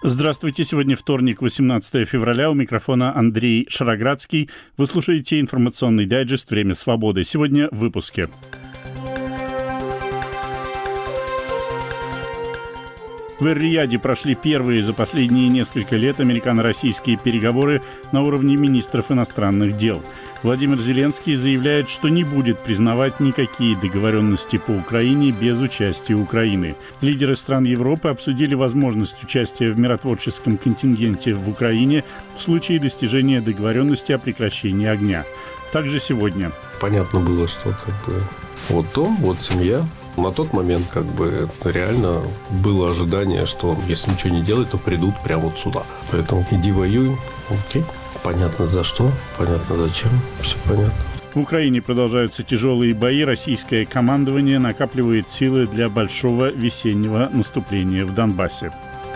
Здравствуйте. Сегодня вторник, 18 февраля. У микрофона Андрей Шароградский. Вы слушаете информационный дайджест «Время свободы». Сегодня в выпуске. В Эр-Рияде прошли первые за последние несколько лет американо-российские переговоры на уровне министров иностранных дел. Владимир Зеленский заявляет, что не будет признавать никакие договоренности по Украине без участия Украины. Лидеры стран Европы обсудили возможность участия в миротворческом контингенте в Украине в случае достижения договоренности о прекращении огня. Также сегодня. Понятно было, что вот дом, вот семья. На тот момент реально было ожидание, что если ничего не делать, то придут прямо вот сюда. Поэтому иди воюй. Окей. Понятно за что, понятно зачем. Все понятно. В Украине продолжаются тяжелые бои. Российское командование накапливает силы для большого весеннего наступления в Донбассе.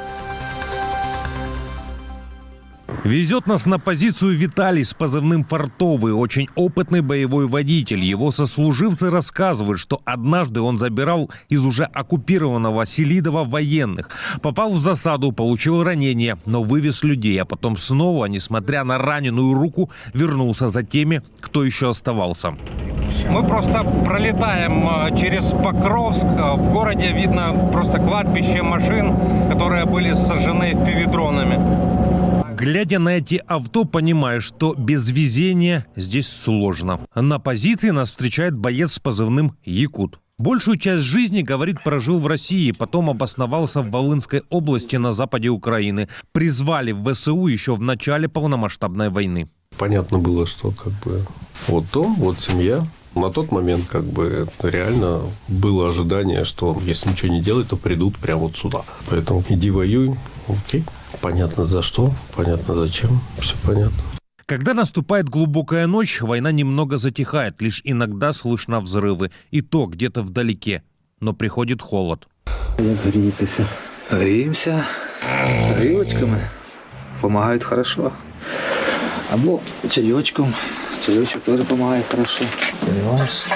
Везет нас на позицию Виталий с позывным «Фартовый», очень опытный боевой водитель. Его сослуживцы рассказывают, что однажды он забирал из уже оккупированного Селидова военных. Попал в засаду, получил ранение, но вывез людей. А потом снова, несмотря на раненую руку, вернулся за теми, кто еще оставался. Мы просто пролетаем через Покровск. В городе видно просто кладбище машин, которые были сожжены FPV-дронами. Глядя на эти авто, понимаешь, что без везения здесь сложно. На позиции нас встречает боец с позывным «Якут». Большую часть жизни, говорит, прожил в России, потом обосновался в Волынской области на западе Украины. Призвали в ВСУ еще в начале полномасштабной войны. Понятно было, что вот дом, вот семья. На тот момент реально было ожидание, что если ничего не делать, то придут прямо вот сюда. Поэтому иди воюй. Окей. Понятно за что, понятно зачем. Все понятно. Когда наступает глубокая ночь, война немного затихает. Лишь иногда слышно взрывы. И то где-то вдалеке. Но приходит холод. Грейтеся. Греемся грілочками. Помогает хорошо. Або чайочком. Чайочек тоже помогает хорошо. Понимаешь?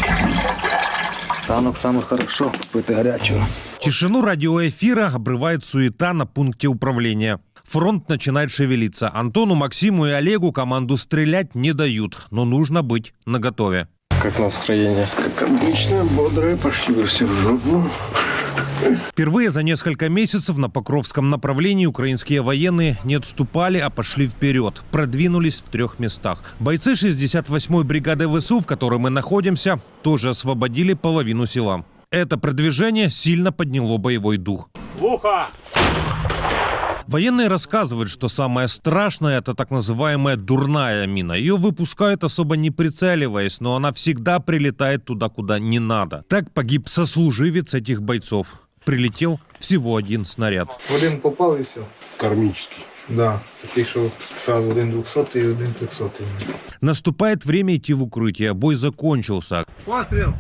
Ранок самое хорошо, попить горячего. Тишину радиоэфира обрывает суета на пункте управления. Фронт начинает шевелиться. Антону, Максиму и Олегу команду стрелять не дают, но нужно быть наготове. Как настроение? Как обычно, бодрое, пошли все в жопу. Впервые за несколько месяцев на Покровском направлении украинские военные не отступали, а пошли вперед. Продвинулись в 3 местах. Бойцы 68-й бригады ВСУ, в которой мы находимся, тоже освободили половину села. Это продвижение сильно подняло боевой дух. Ухо! Военные рассказывают, что самое страшное – это так называемая дурная мина. Ее выпускают особо не прицеливаясь, но она всегда прилетает туда, куда не надо. Так погиб сослуживец этих бойцов. Прилетел всего 1 снаряд. Один попал и все. Кармический. Да, такий, що сразу 1 200 и 1 300. Наступает время идти в укрытие. Бой закончился. Пострел!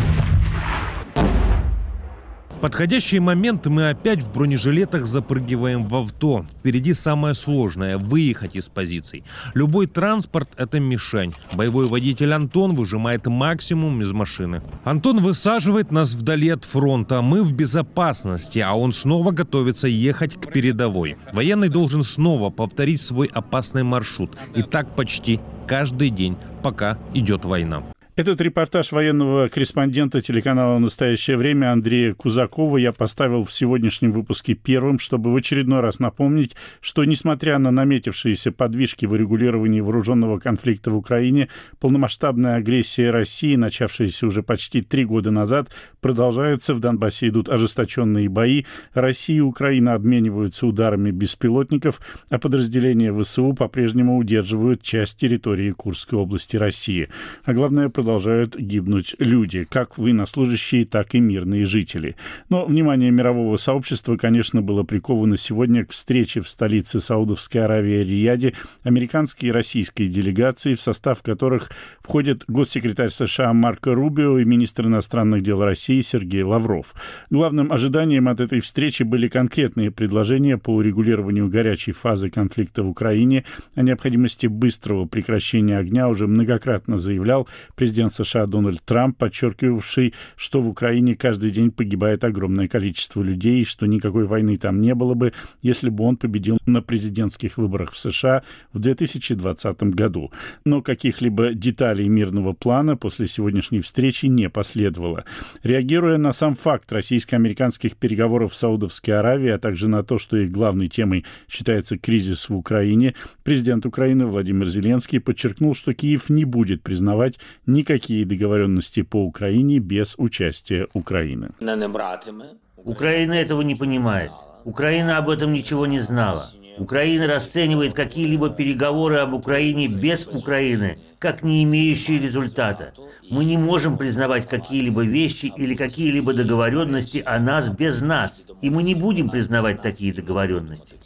В подходящий момент мы опять в бронежилетах запрыгиваем в авто. Впереди самое сложное – выехать из позиций. Любой транспорт – это мишень. Боевой водитель Антон выжимает максимум из машины. Антон высаживает нас вдали от фронта. Мы в безопасности, а он снова готовится ехать к передовой. Военный должен снова повторить свой опасный маршрут. И так почти каждый день, пока идет война. Этот репортаж военного корреспондента телеканала «Настоящее время» Андрея Кузакова я поставил в сегодняшнем выпуске первым, чтобы в очередной раз напомнить, что, несмотря на наметившиеся подвижки в урегулировании вооруженного конфликта в Украине, полномасштабная агрессия России, начавшаяся уже почти 3 года назад, продолжается. В Донбассе идут ожесточенные бои. Россия и Украина обмениваются ударами беспилотников, а подразделения ВСУ по-прежнему удерживают часть территории Курской области России. А главное, продолжают гибнуть люди, как военнослужащие, так и мирные жители. Но внимание мирового сообщества, конечно, было приковано сегодня к встрече в столице Саудовской Аравии Рияде американской и российской делегации, в состав которых входят госсекретарь США Марко Рубио и министр иностранных дел России Сергей Лавров. Главным ожиданием от этой встречи были конкретные предложения по урегулированию горячей фазы конфликта в Украине. О необходимости быстрого прекращения огня уже многократно заявлял президент президент США Дональд Трамп, подчеркивавший, что в Украине каждый день погибает огромное количество людей, и что никакой войны там не было бы, если бы он победил на президентских выборах в США в 2020 году. Но каких-либо деталей мирного плана после сегодняшней встречи не последовало. Реагируя на сам факт российско-американских переговоров в Саудовской Аравии, а также на то, что их главной темой считается кризис в Украине, президент Украины Владимир Зеленский подчеркнул, что Киев не будет признавать никакие договоренности по Украине без участия Украины. Украина этого не понимает. Украина об этом ничего не знала. Украина расценивает какие-либо переговоры об Украине без Украины как не имеющие результата. Мы не можем признавать какие-либо вещи или какие-либо договоренности о нас без нас. И мы не будем признавать такие договоренности.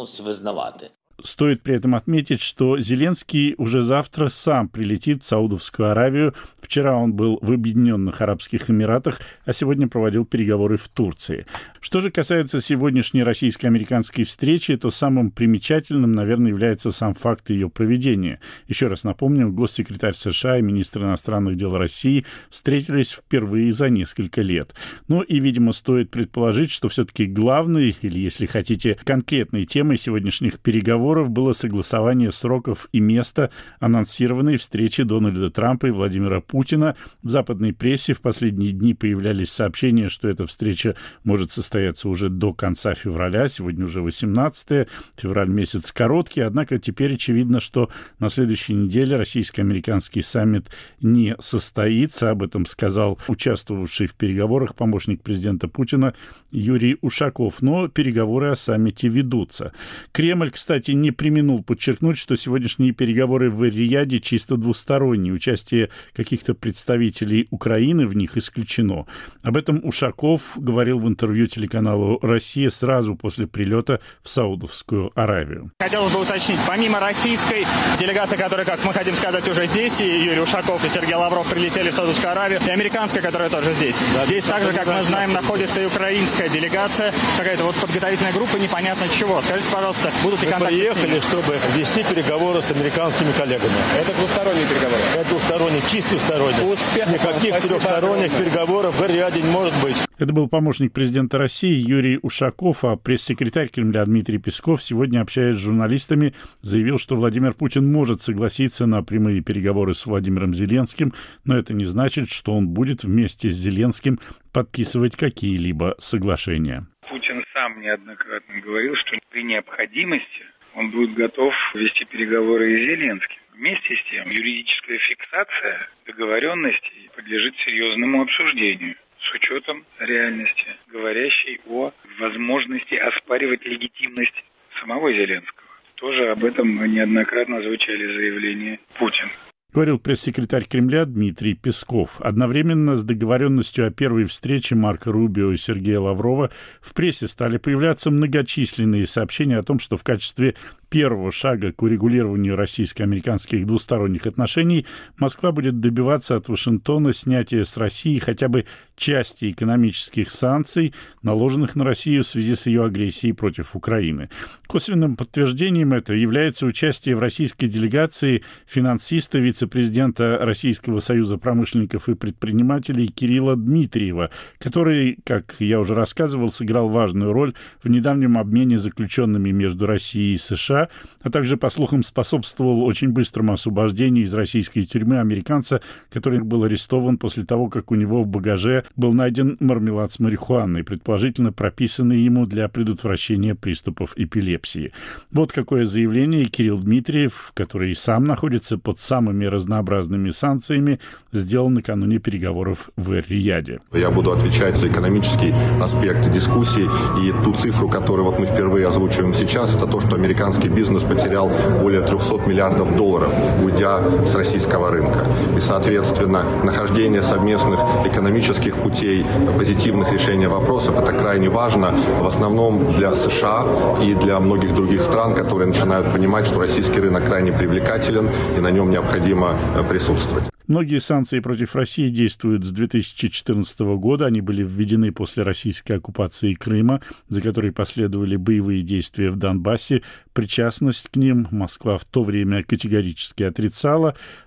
Стоит при этом отметить, что Зеленский уже завтра сам прилетит в Саудовскую Аравию. Вчера он был в Объединенных Арабских Эмиратах, а сегодня проводил переговоры в Турции. Что же касается сегодняшней российско-американской встречи, то самым примечательным, наверное, является сам факт ее проведения. Еще раз напомню, госсекретарь США и министр иностранных дел России встретились впервые за несколько лет. Ну и, видимо, стоит предположить, что все-таки главной, или, если хотите, конкретной темой сегодняшних переговоров было согласование сроков и места анонсированной встречи Дональда Трампа и Владимира Путина. В западной прессе в последние дни появлялись сообщения, что эта встреча может состояться уже до конца февраля. Сегодня уже 18 февраль, месяц короткий. Однако теперь очевидно, что на следующей неделе российско-американский саммит не состоится. Об этом сказал участвовавший в переговорах помощник президента Путина Юрий Ушаков. Но переговоры о саммите ведутся. Кремль, кстати, не преминул подчеркнуть, что сегодняшние переговоры в Эр-Рияде чисто двусторонние. Участие каких-то представителей Украины в них исключено. Об этом Ушаков говорил в интервью телеканалу «Россия» сразу после прилета в Саудовскую Аравию. Хотелось бы уточнить, помимо российской делегации, которая, как мы хотим сказать, уже здесь, и Юрий Ушаков, и Сергей Лавров прилетели в Саудовскую Аравию, и американская, которая тоже здесь. Здесь также, как мы знаем, находится и украинская делегация, какая-то вот подготовительная группа, непонятно чего. Скажите, пожалуйста, будут ли контакты? Мы приехали, чтобы вести переговоры с американскими коллегами. Это двусторонние переговоры? Это двусторонние, чисто двусторонние. Никаких трехсторонних переговоров в Эр-Рияде не может быть. Это был помощник президента России Юрий Ушаков, а пресс-секретарь Кремля Дмитрий Песков сегодня, общаясь с журналистами, заявил, что Владимир Путин может согласиться на прямые переговоры с Владимиром Зеленским, но это не значит, что он будет вместе с Зеленским подписывать какие-либо соглашения. Путин сам неоднократно говорил, что при необходимости он будет готов вести переговоры и с Зеленским. Вместе с тем, юридическая фиксация договоренностей подлежит серьезному обсуждению с учетом реальности, говорящей о возможности оспаривать легитимность самого Зеленского. Тоже об этом неоднократно звучали заявления Путина. Говорил пресс-секретарь Кремля Дмитрий Песков. Одновременно с договоренностью о первой встрече Марко Рубио и Сергея Лаврова в прессе стали появляться многочисленные сообщения о том, что в качестве первого шага к урегулированию российско-американских двусторонних отношений Москва будет добиваться от Вашингтона снятия с России хотя бы части экономических санкций, наложенных на Россию в связи с ее агрессией против Украины. Косвенным подтверждением это является участие в российской делегации финансиста, вице-президента Российского союза промышленников и предпринимателей Кирилла Дмитриева, который, как я уже рассказывал, сыграл важную роль в недавнем обмене заключенными между Россией и США, а также, по слухам, способствовал очень быстрому освобождению из российской тюрьмы американца, который был арестован после того, как у него в багаже был найден мармелад с марихуаной, предположительно прописанный ему для предотвращения приступов эпилепсии. Вот какое заявление Кирилл Дмитриев, который сам находится под самыми разнообразными санкциями, сделал накануне переговоров в Эр-Рияде. Я буду отвечать за экономический аспект дискуссии, и ту цифру, которую вот мы впервые озвучиваем сейчас, это то, что американский бизнес потерял более 300 миллиардов долларов, уйдя с российского рынка. И, соответственно, нахождение совместных экономических путей, позитивных решений вопросов, это крайне важно, в основном для США и для многих других стран, которые начинают понимать, что российский рынок крайне привлекателен, и на нем необходимо присутствовать. Многие санкции против России действуют с 2014 года. Они были введены после российской оккупации Крыма, за которой последовали боевые действия в Донбассе. Причастность к ним Москва в то время категорически отрицала.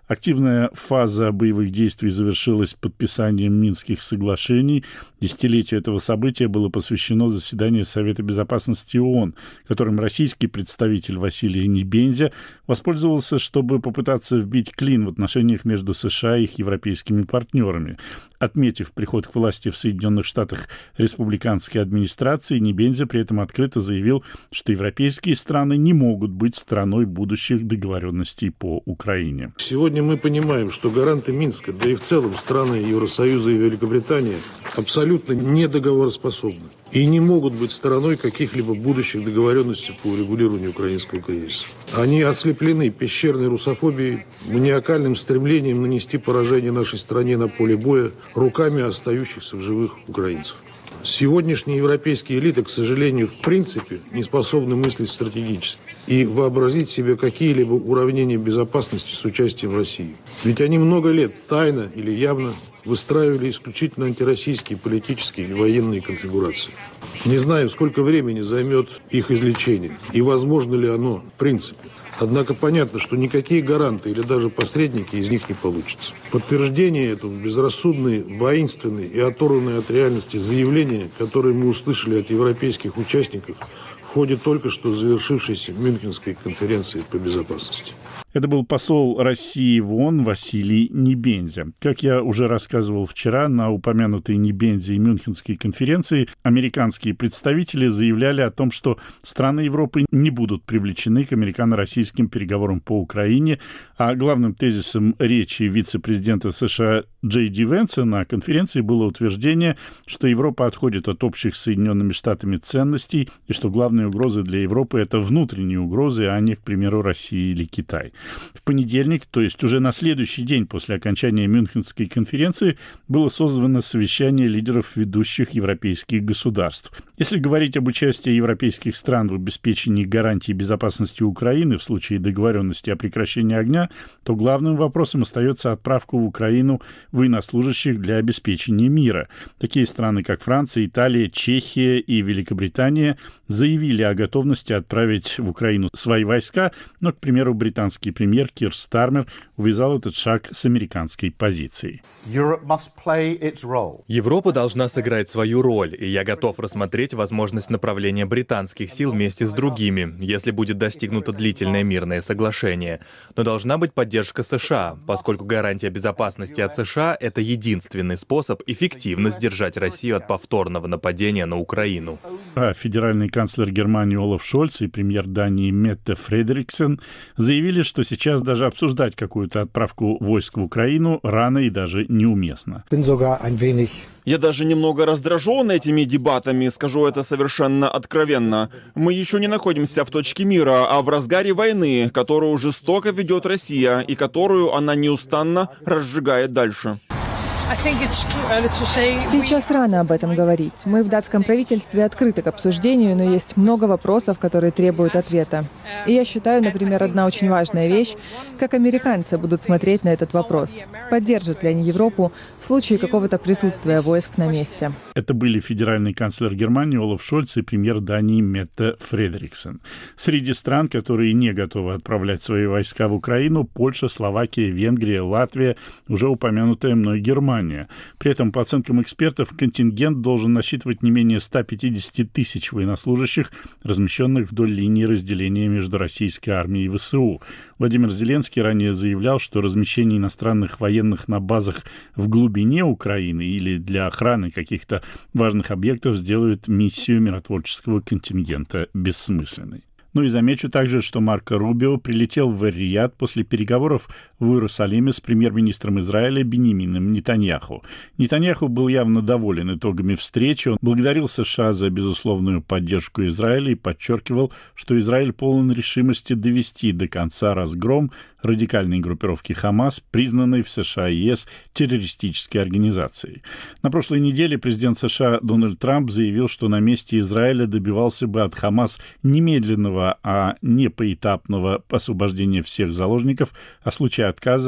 Активная фаза боевых действий завершилась подписанием Минских соглашений. Десятилетию этого события было посвящено заседание Совета безопасности ООН, которым российский представитель Василий Небензя воспользовался, чтобы попытаться вбить клин в отношениях между США и их европейскими партнерами. Отметив приход к власти в Соединенных Штатах республиканской администрации, Небензя при этом открыто заявил, что европейские страны не могут быть страной будущих договоренностей по Украине. Сегодня мы понимаем, что гаранты Минска, да и в целом страны Евросоюза и Великобритания абсолютно недоговороспособны и не могут быть стороной каких-либо будущих договоренностей по урегулированию украинского кризиса. Они ослеплены пещерной русофобией, маниакальным стремлением нанести поражение нашей стране на поле боя руками остающихся в живых украинцев. Сегодняшние европейские элиты, к сожалению, в принципе не способны мыслить стратегически и вообразить себе какие-либо уравнения безопасности с участием России. Ведь они много лет тайно или явно выстраивали исключительно антироссийские политические и военные конфигурации. Не знаю, сколько времени займет их излечение и возможно ли оно в принципе. Однако понятно, что никакие гаранты или даже посредники из них не получится. Подтверждение этому безрассудные, воинственные и оторванные от реальности заявления, которые мы услышали от европейских участников в ходе только что завершившейся Мюнхенской конференции по безопасности. Это был посол России в ООН Василий Небензя. Как я уже рассказывал вчера, на упомянутой Небензе и Мюнхенской конференции американские представители заявляли о том, что страны Европы не будут привлечены к американо-российским переговорам по Украине, а главным тезисом речи вице-президента США Джей Ди Венса на конференции было утверждение, что Европа отходит от общих с Соединенными Штатами ценностей и что главные угрозы для Европы — это внутренние угрозы, а не, к примеру, Россия или Китай. В понедельник, то есть уже на следующий день после окончания Мюнхенской конференции, было созвано совещание лидеров ведущих европейских государств. Если говорить об участии европейских стран в обеспечении гарантий безопасности Украины в случае договоренности о прекращении огня, то главным вопросом остается отправка в Украину военнослужащих для обеспечения мира. Такие страны, как Франция, Италия, Чехия и Великобритания, заявили о готовности отправить в Украину свои войска, но, к примеру, британский премьер Кир Стармер увязал этот шаг с американской позицией. Европа должна сыграть свою роль, и я готов рассмотреть возможность направления британских сил вместе с другими, если будет достигнуто длительное мирное соглашение. Но должна быть поддержка США, поскольку гарантия безопасности от США — это единственный способ эффективно сдержать Россию от повторного нападения на Украину. Федеральный канцлер Германии Олаф Шольц и премьер Дании Метте Фредериксен заявили, что сейчас даже обсуждать какую-то отправку войск в Украину рано и даже неуместно. Я даже немного раздражен этими дебатами, скажу это совершенно откровенно. Мы еще не находимся в точке мира, а в разгаре войны, которую жестоко ведет Россия и которую она неустанно разжигает дальше. Сейчас рано об этом говорить. Мы в датском правительстве открыты к обсуждению, но есть много вопросов, которые требуют ответа. И я считаю, например, одна очень важная вещь, как американцы будут смотреть на этот вопрос. Поддержат ли они Европу в случае какого-то присутствия войск на месте? Это были федеральный канцлер Германии Олаф Шольц и премьер Дании Метте Фредериксен. Среди стран, которые не готовы отправлять свои войска в Украину, Польша, Словакия, Венгрия, Латвия, уже упомянутая мной Германия. При этом, по оценкам экспертов, контингент должен насчитывать не менее 150 тысяч военнослужащих, размещенных вдоль линии разделения между российской армией и ВСУ. Владимир Зеленский ранее заявлял, что размещение иностранных военных на базах в глубине Украины или для охраны каких-то важных объектов сделает миссию миротворческого контингента бессмысленной. Ну и замечу также, что Марко Рубио прилетел в Эр-Рияд после переговоров в Иерусалиме с премьер-министром Израиля Биньямином Нетаньяху. Нетаньяху был явно доволен итогами встречи. Он благодарил США за безусловную поддержку Израиля и подчеркивал, что Израиль полон решимости довести до конца разгром радикальной группировки Хамас, признанной в США и ЕС террористической организацией. На прошлой неделе президент США Дональд Трамп заявил, что на месте Израиля добивался бы от Хамас немедленного, а не поэтапного освобождения всех заложников, а в случае отказа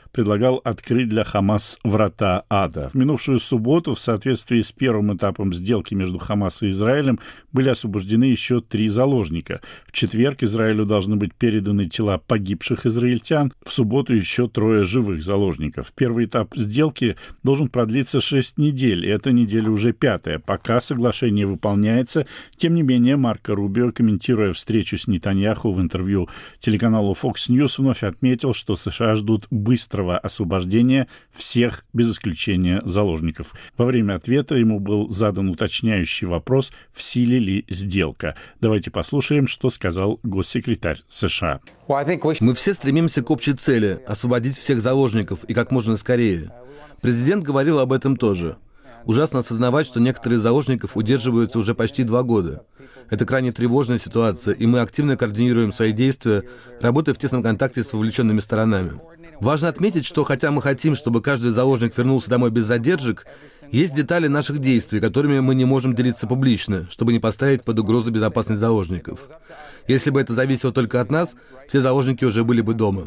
предлагал открыть для Хамас врата ада. В минувшую субботу, в соответствии с первым этапом сделки между Хамас и Израилем, были освобождены еще 3 заложника. В четверг Израилю должны быть переданы тела погибших израильтян, в субботу еще 3 живых заложников. Первый этап сделки должен продлиться 6 недель, и эта неделя уже 5-я. Пока соглашение выполняется, тем не менее Марко Рубио, комментируя встречу с Нетаньяху в интервью телеканалу Fox News, вновь отметил, что США ждут быстрого освобождения всех без исключения заложников. Во время ответа ему был задан уточняющий вопрос, в силе ли сделка. Давайте послушаем, что сказал госсекретарь США. Мы все стремимся к общей цели – освободить всех заложников и как можно скорее. Президент говорил об этом тоже. Ужасно осознавать, что некоторые из заложников удерживаются уже почти 2 года. Это крайне тревожная ситуация, и мы активно координируем свои действия, работая в тесном контакте с вовлеченными сторонами. Важно отметить, что хотя мы хотим, чтобы каждый заложник вернулся домой без задержек, есть детали наших действий, которыми мы не можем делиться публично, чтобы не поставить под угрозу безопасность заложников. Если бы это зависело только от нас, все заложники уже были бы дома.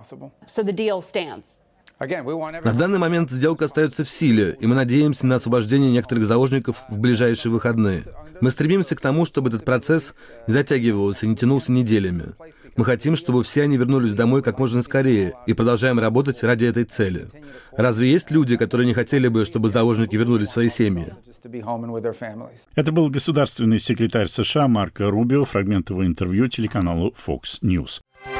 На данный момент сделка остается в силе, и мы надеемся на освобождение некоторых заложников в ближайшие выходные. Мы стремимся к тому, чтобы этот процесс не затягивался и не тянулся неделями. Мы хотим, чтобы все они вернулись домой как можно скорее, и продолжаем работать ради этой цели. Разве есть люди, которые не хотели бы, чтобы заложники вернулись в свои семьи? Это был государственный секретарь США Марко Рубио, фрагмент его интервью телеканалу Fox News.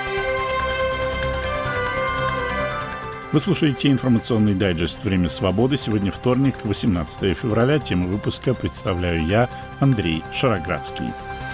Вы слушаете информационный дайджест «Время свободы». Сегодня вторник, 18 февраля. Тему выпуска представляю я, Андрей Шароградский.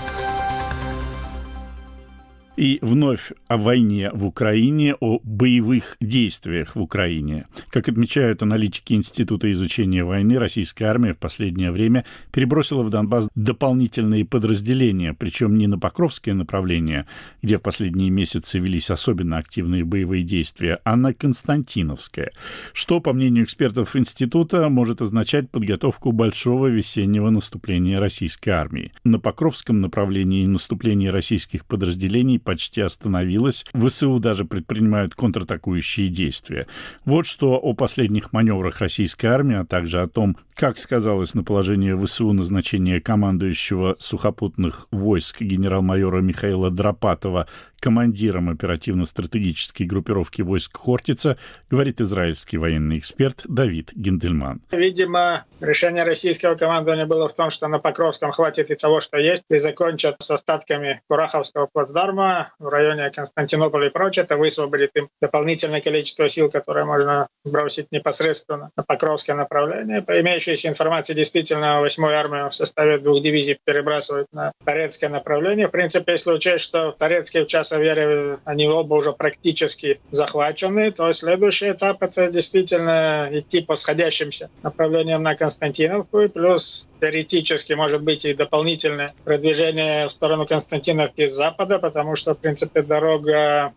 И вновь о войне в Украине, о боевых действиях в Украине. Как отмечают аналитики Института изучения войны, российская армия в последнее время перебросила в Донбасс дополнительные подразделения, причем не на Покровское направление, где в последние месяцы велись особенно активные боевые действия, а на Константиновское, что, по мнению экспертов Института, может означать подготовку большого весеннего наступления российской армии. На Покровском направлении наступление российских подразделений почти остановилась. ВСУ даже предпринимают контратакующие действия. Вот что о последних маневрах российской армии, а также о том, как сказалось на положении ВСУ назначение командующего сухопутных войск генерал-майора Михаила Драпатова командиром оперативно-стратегической группировки войск Хортица, говорит израильский военный эксперт Давид Гендельман. Видимо, решение российского командования было в том, что на Покровском хватит и того, что есть, и закончат с остатками Кураховского плацдарма в районе Константинополя и прочее. Это высвободит им дополнительное количество сил, которое можно бросить непосредственно на Покровское направление. По имеющейся информации, действительно, 8-ю армию в составе 2 дивизий перебрасывают на Торецкое направление. В принципе, если учесть, что в Торецке в Часовере они оба уже практически захвачены, то следующий этап — это действительно идти по сходящимся направлениям на Константиновку, и плюс теоретически может быть и дополнительное продвижение в сторону Константиновки с запада, потому что, в принципе, дорога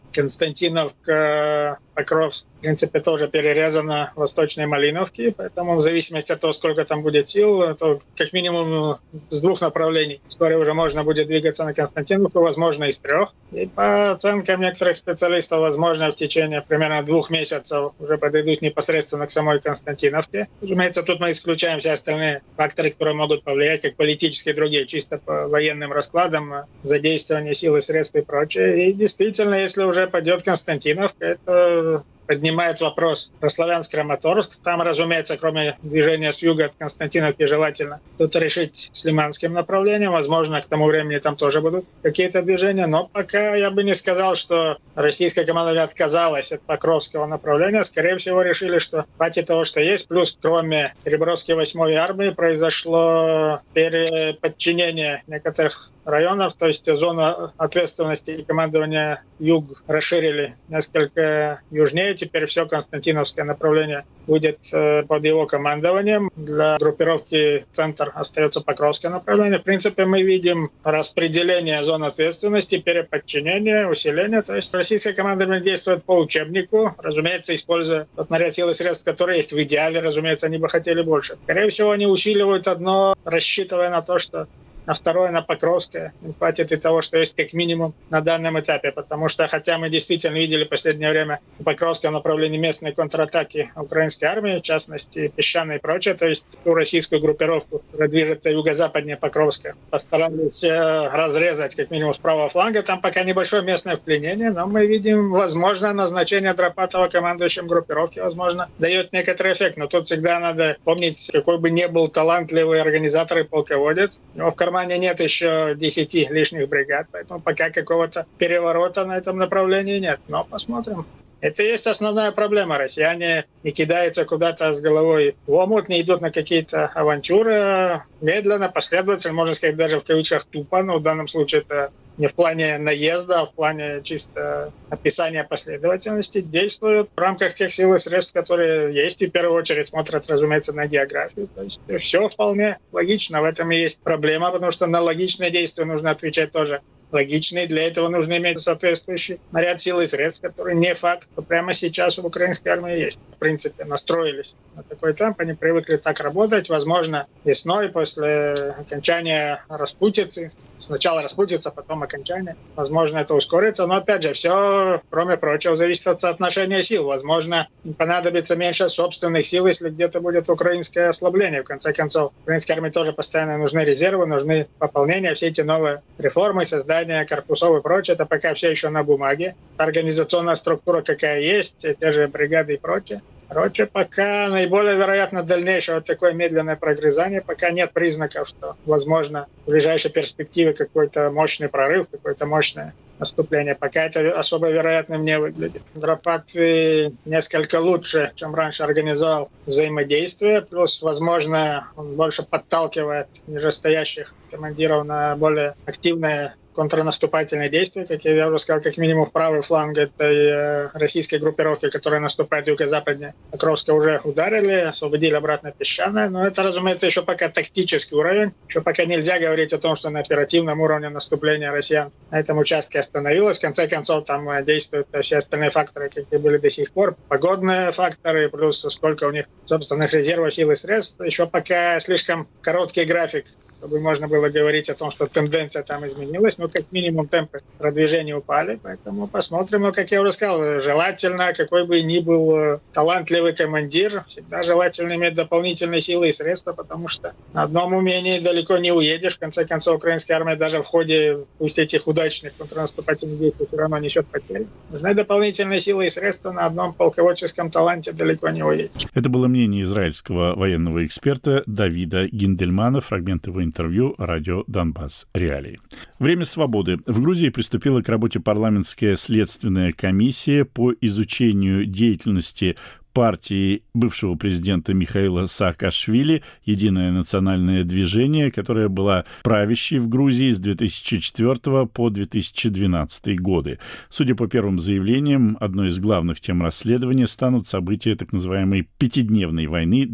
Константиновка-Покровск, в принципе, тоже перерезана восточной Малиновки, поэтому в зависимости от того, сколько там будет сил, то как минимум с 2 направлений вскоре уже можно будет двигаться на Константиновку, возможно, из 3. И по оценкам некоторых специалистов, возможно, в течение примерно 2 месяцев уже подойдут непосредственно к самой Константиновке. Разумеется, тут мы исключаем все остальные факторы, которые могут повлиять, как политические и другие, чисто по военным раскладам, задействование сил и средств и прочее. И действительно, если уже пойдет Константиновка, это поднимает вопрос про Славянск-Краматорск. Там, разумеется, кроме движения с юга от Константиновки, желательно тут решить с Лиманским направлением. Возможно, к тому времени там тоже будут какие-то движения. Но пока я бы не сказал, что российская команда отказалась от Покровского направления. Скорее всего, решили, что хватит того, что есть. Плюс, кроме переброски 8-й армии, произошло переподчинение некоторых районов, то есть зону ответственности и командования юг расширили несколько южнее. Теперь все Константиновское направление будет под его командованием. Для группировки центр остается Покровское направление. В принципе, мы видим распределение зон ответственности, переподчинение, усиление. То есть российская команда действует по учебнику, разумеется, используя тот наряд сил и средств, которые есть. В идеале, разумеется, они бы хотели больше. Скорее всего, они усиливают одно, рассчитывая на то, что на второе, на Покровское. Им хватит и того, что есть как минимум на данном этапе, потому что, хотя мы действительно видели в последнее время в Покровском направлении местные контратаки украинской армии, в частности, Песчаной и прочее, то есть ту российскую группировку, которая движется юго-западнее Покровска, постарались разрезать как минимум с правого фланга. Там пока небольшое местное вклинение, но мы видим, возможно, назначение Дропатова командующим группировки, возможно, дает некоторый эффект. Но тут всегда надо помнить, какой бы ни был талантливый организатор и полководец, у него в кармане нет еще 10 лишних бригад, поэтому пока какого-то переворота на этом направлении нет. Но посмотрим. Это и есть основная проблема. Россияне не кидаются куда-то с головой в омут, не идут на какие-то авантюры. Медленно, последовательно, можно сказать, даже в кавычках тупо, но в данном случае это не в плане наезда, а в плане чисто описания последовательности, действуют в рамках тех сил и средств, которые есть, и в первую очередь смотрят, разумеется, на географию. То есть все вполне логично. В этом и есть проблема, потому что на логичные действия нужно отвечать тоже логичный. Для этого нужно иметь соответствующий ряд сил и средств, которые не факт, что прямо сейчас в украинской армии есть. В принципе, настроились на такой темп, они привыкли так работать. Возможно, весной, после окончания распутицы, сначала распутица, потом окончание, возможно, это ускорится. Но, опять же, все, кроме прочего, зависит от соотношения сил. Возможно, понадобится меньше собственных сил, если где-то будет украинское ослабление. В конце концов, украинской армии тоже постоянно нужны резервы, нужны пополнения, все эти новые реформы, создание корпусов и прочее, это пока все еще на бумаге. Организационная структура какая есть, те же бригады и прочее. Короче, пока наиболее вероятно дальнейшее вот такое медленное прогрызание, пока нет признаков, что возможно в ближайшей перспективе какой-то мощный прорыв, какое-то мощное наступление. Пока это особо вероятным не выглядит. Дропат несколько лучше, чем раньше, организовал взаимодействие, плюс, возможно, он больше подталкивает нижестоящих командиров на более активное контрнаступательные действия, как я уже сказал, как минимум в правый фланг этой российской группировки, которая наступает юго-западнее Покровска, уже ударили, освободили обратно Песчаное. Но это, разумеется, еще пока тактический уровень. Еще пока нельзя говорить о том, что на оперативном уровне наступления россиян на этом участке остановилось. В конце концов, там действуют все остальные факторы, какие были до сих пор. Погодные факторы, плюс сколько у них собственных резервов, сил и средств. Еще пока слишком короткий график, чтобы можно было говорить о том, что тенденция там изменилась. Но как минимум темпы продвижения упали. Поэтому посмотрим. Но, как я уже сказал, желательно, какой бы ни был талантливый командир, всегда желательно иметь дополнительные силы и средства, потому что на одном умении далеко не уедешь. В конце концов, украинская армия даже в ходе, пусть этих удачных контрнаступательных действий, все равно несет потери. Нужны дополнительные силы и средства, на одном полководческом таланте далеко не уедешь. Это было мнение израильского военного эксперта Давида Гиндельмана. Фрагмент его интервью «Радио Донбасс. Реалии». Время свободы. В Грузии приступила к работе парламентская следственная комиссия по изучению деятельности партии бывшего президента Михаила Саакашвили «Единое национальное движение», которая была правящей в Грузии с 2004 по 2012 годы. Судя по первым заявлениям, одной из главных тем расследования станут события так называемой пятидневной войны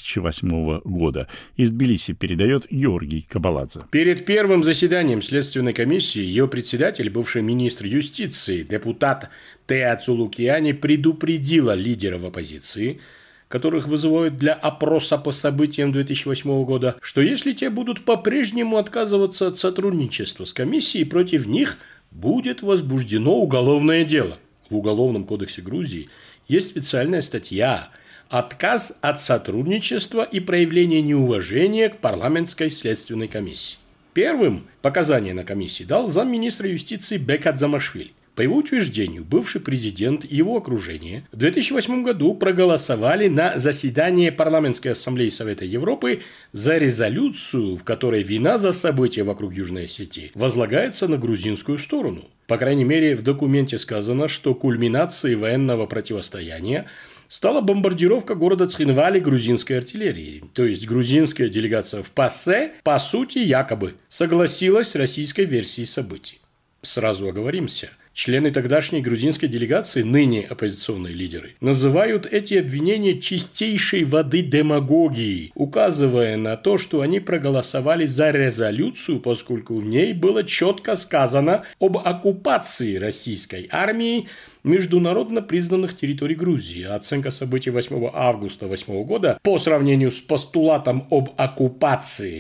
2008 года. Из Тбилиси передает Георгий Кабаладзе. Перед первым заседанием Следственной комиссии ее председатель, бывший министр юстиции, депутат Теа Цулукиани, предупредила лидеров оппозиции, которых вызывают для опроса по событиям 2008 года, что если те будут по-прежнему отказываться от сотрудничества с комиссией, против них будет возбуждено уголовное дело. В Уголовном кодексе Грузии есть специальная статья «Отказ от сотрудничества и проявление неуважения к парламентской следственной комиссии». Первым показания на комиссии дал замминистра юстиции Бек Адзамашвили. По его утверждению, бывший президент и его окружение в 2008 году проголосовали на заседании Парламентской ассамблеи Совета Европы за резолюцию, в которой вина за события вокруг Южной Осетии возлагается на грузинскую сторону. По крайней мере, в документе сказано, что кульминацией военного противостояния стала бомбардировка города Цхинвали грузинской артиллерией. То есть грузинская делегация в ПАСЕ, по сути, якобы согласилась с российской версией событий. Сразу оговоримся. Члены тогдашней грузинской делегации, ныне оппозиционные лидеры, называют эти обвинения чистейшей воды демагогией, указывая на то, что они проголосовали за резолюцию, поскольку в ней было четко сказано об оккупации российской армией международно признанных территорий Грузии. Оценка событий 8 августа 2008 года по сравнению с постулатом об оккупации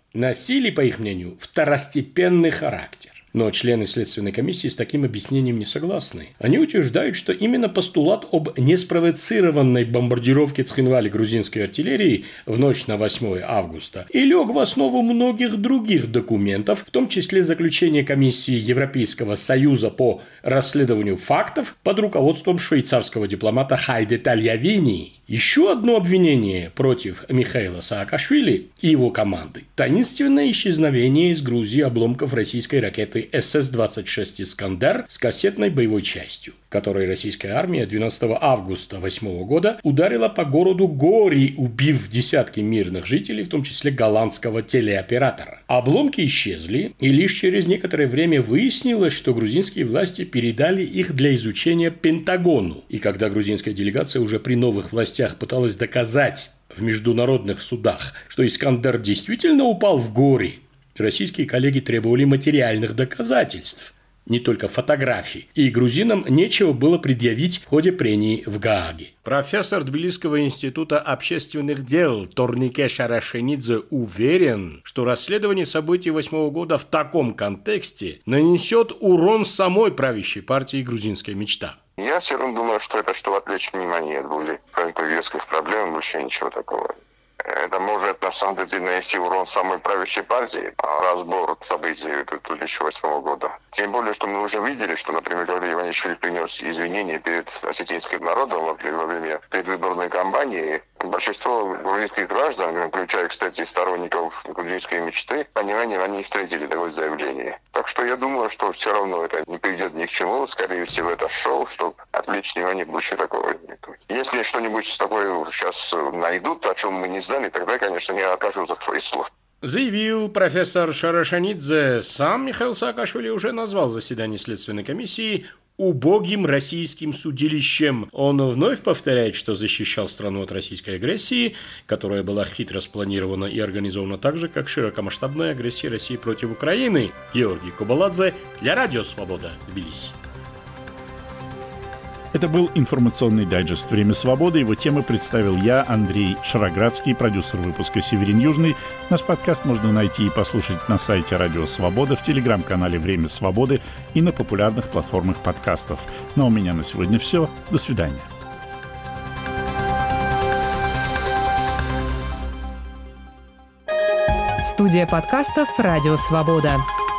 носили, по их мнению, второстепенный характер. Но члены Следственной комиссии с таким объяснением не согласны. Они утверждают, что именно постулат об неспровоцированной бомбардировке Цхинвали грузинской артиллерии в ночь на 8 августа и лег в основу многих других документов, в том числе заключение комиссии Европейского Союза по расследованию фактов под руководством швейцарского дипломата Хайде Тальявини. Еще одно обвинение против Михаила Саакашвили и его команды – таинственное исчезновение из Грузии обломков российской ракеты СС-26 «Искандер» с кассетной боевой частью, которой российская армия 12 августа 2008 года ударила по городу Гори, убив десятки мирных жителей, в том числе голландского телеоператора. Обломки исчезли, и лишь через некоторое время выяснилось, что грузинские власти передали их для изучения Пентагону. И когда грузинская делегация уже при новых властях пыталась доказать в международных судах, что «Искандер» действительно упал в Гори, российские коллеги требовали материальных доказательств, не только фотографий, и грузинам нечего было предъявить в ходе прений в Гааге. Профессор Тбилисского института общественных дел Торнике Шарашенидзе уверен, что расследование событий 2008 года в таком контексте нанесет урон самой правящей партии «Грузинская мечта». Я все равно думаю, что это чтобы отвлечь внимание от более веских проблем, больше ничего такого. Это может на самом деле нанести урон самой правящей партии, разбор событий 2008 года. Тем более, что мы уже видели, что, например, когда Иванишвили принес извинения перед осетинским народом во время предвыборной кампании, большинство грузинских граждан, включая, кстати, сторонников грузинской мечты, они встретили такое заявление. Так что я думаю, что все равно это не приведет ни к чему. Скорее всего, это шоу, чтобы отвлечь внимание, больше такого нет. Если что-нибудь такое сейчас найдут, о чем мы не знали, тогда, конечно, не окажут от своих слов. Заявил профессор Шарашенидзе. Сам Михаил Саакашвили уже назвал заседание Следственной комиссии убогим российским судилищем. Он вновь повторяет, что защищал страну от российской агрессии, которая была хитро спланирована и организована так же, как широкомасштабная агрессия России против Украины. Георгий Кубаладзе для Радио Свобода, Тбилиси. Это был информационный дайджест «Время свободы». Его темы представил я, Андрей Шароградский, продюсер выпуска «Северин Южный». Наш подкаст можно найти и послушать на сайте Радио Свобода, в телеграм-канале «Время свободы» и на популярных платформах подкастов. Ну а у меня на сегодня все. До свидания. Студия подкастов «Радио Свобода».